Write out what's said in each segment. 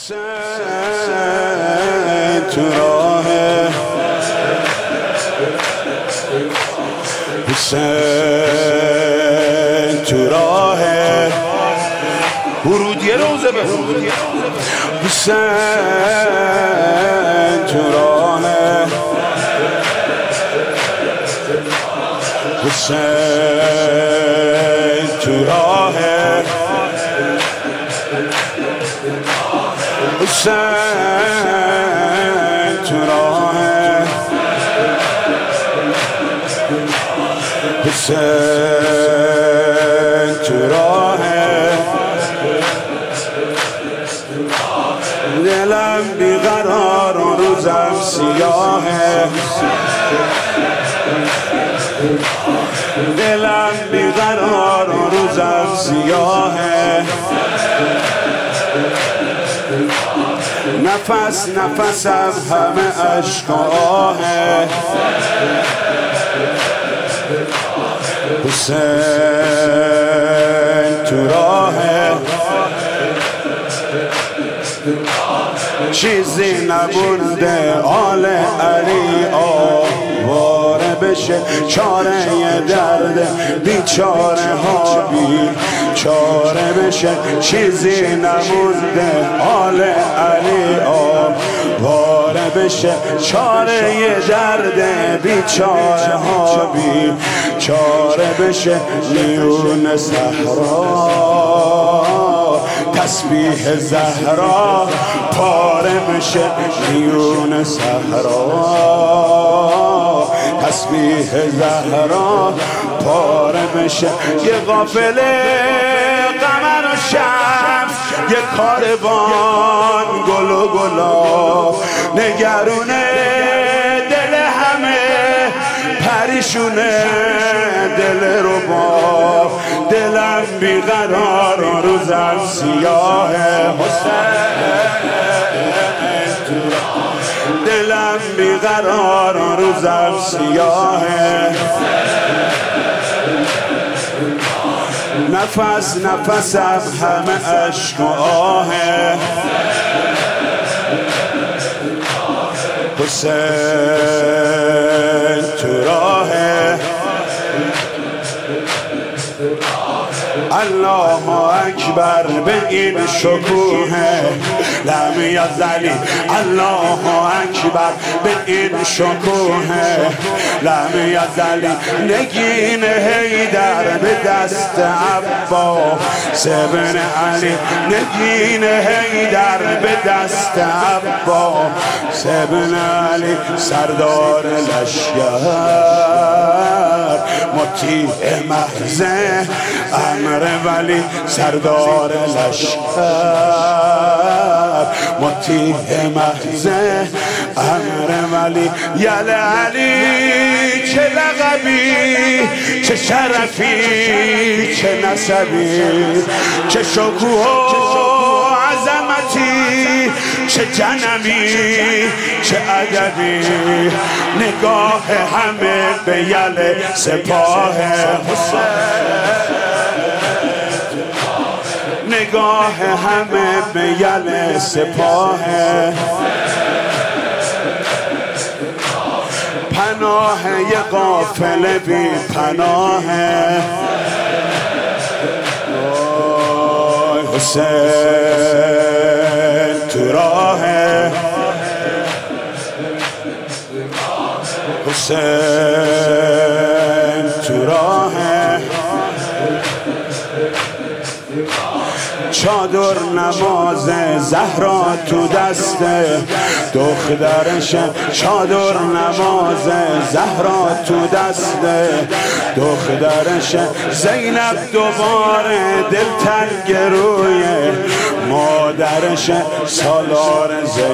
حسین تو راه حسین تو راه ورودیه روزه به حسین تو راه حسین تو راه حسین تو راه حسین تو راه دلم بیقرار و روزم سیاهه دلم بیقرار و روزم سیاهه نفس نفسم همه عشق و آهه حسین تو راهه چیزی نمونده آل علی آواره بشه چاره درد بیچاره ها بیچاره بشه چیزی نمونده آل علی آواره بشه چاره درد بیچاره ها بیچاره بشه میون صحرا تسبیح زهرا پاره بشه میون صحرا تسبیح زهرا پاره بشه یه قافله قمر و شمس یه کاروان گل و گلاب نگرونه دل همه پریشونه دل رو با دلم بیقرار و روزم سیاهه دلم بیقرار و روزم سیاهه نفس نفسم همه عشق و آهه حسین تو راهه الله اکبر به این شکوه لم یزلی الله اکبر به این شکوه لم یزلی نگین حیدر به دست عباس ابن علی نگین حیدر به دست عباس ابن علی سردار لشکر مطیع محض امر ولی سردار لشکر مطیع محض امر ولی یل علی چه لقبی چه شرفی چه نسبی چه شکوه و عظمتی چه جنمی چه ادبی نگاه همه به یل سپاه حسین نگاه همه به یل سپاه پناه یه قافله بی پناه حسین تو راه حسین تو راه چادر نماز زهرا تو دست دخترش چادر نماز زهرا تو دست دخترش زینب دوباره دلتنگ روی مادرش سالار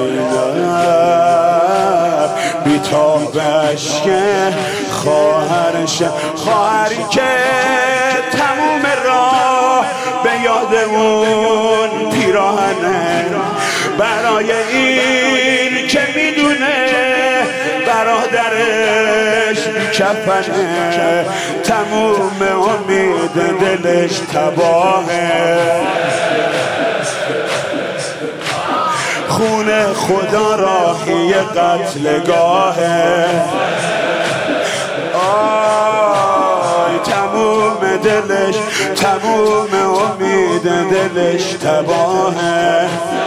زینب بیتاب عشق خواهرش خواهری که تموم راه به یاد اون پیراهنه برای این که میدونه برادرش کفنه تموم امید دلش تباهه خون خدا راهی قتلگاهه. آی تموم دلش، تموم امید دلش تباهه.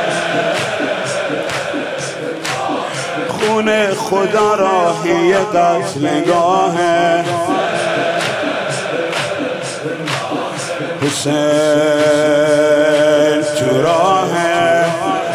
خون خدا راهی قتلگاهه. حسین تو راهه.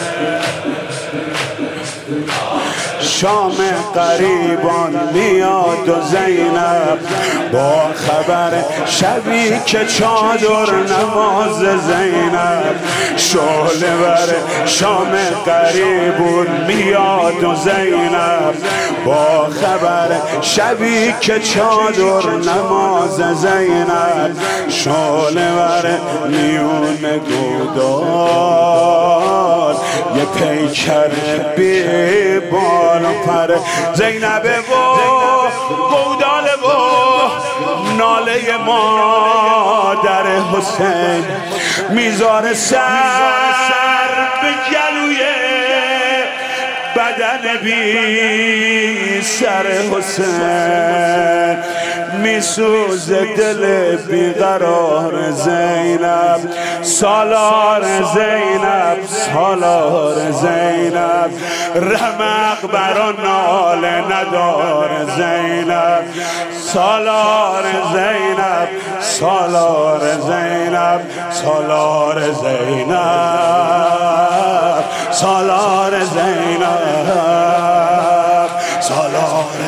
شام قریبان میاد و زینب با خبر شبی که چادر نماز زینب شعله بر شام قریبون میاد و زینب با خبر شبی که چادر نماز زینب شعله بر میون گودال یه پیکر بی بال پر زینبه و گوداله و ناله مادر حسین میذاره سر به گلوی بدن بی سر حسین میسوزه دل بیقرار زینب سالار زینب سالار زینب رمق برا ناله ندار زینب سالار زینب سالار زینب سالار زینب سالار زینب سالار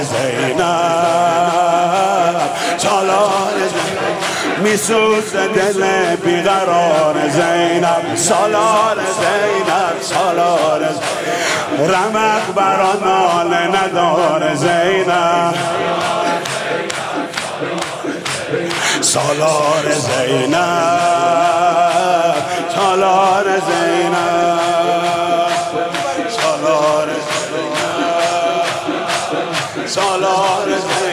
زینب سالار زینب میسوز دل بیقرار زینب سالار زینب سالار زینب رمق برا ناله ندار زینب سالار زینب سالار زینب سالار زینب سالار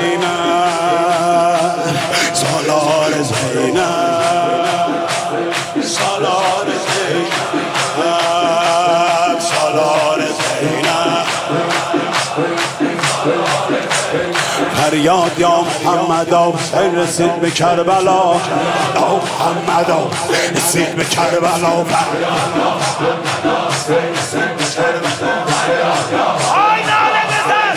زینب سالار زینب سالار زینب سالار زینب فریاد یا محمدا حسین رسید به کربلا یا محمدا رسید به کربلا آی ناله بزن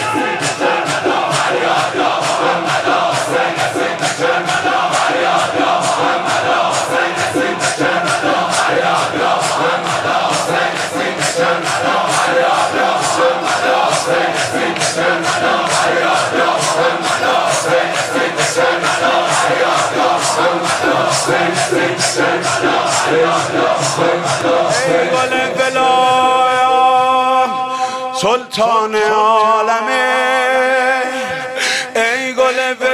ای گل ولایت سلطان عالمه ای گل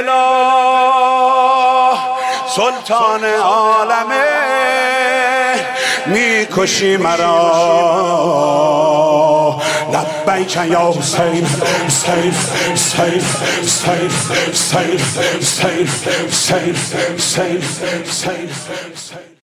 ولایت سلطان عالمه میکشی مرا لبیک یا حسین حسین حسین حسین حسین حسین حسین حسین حسین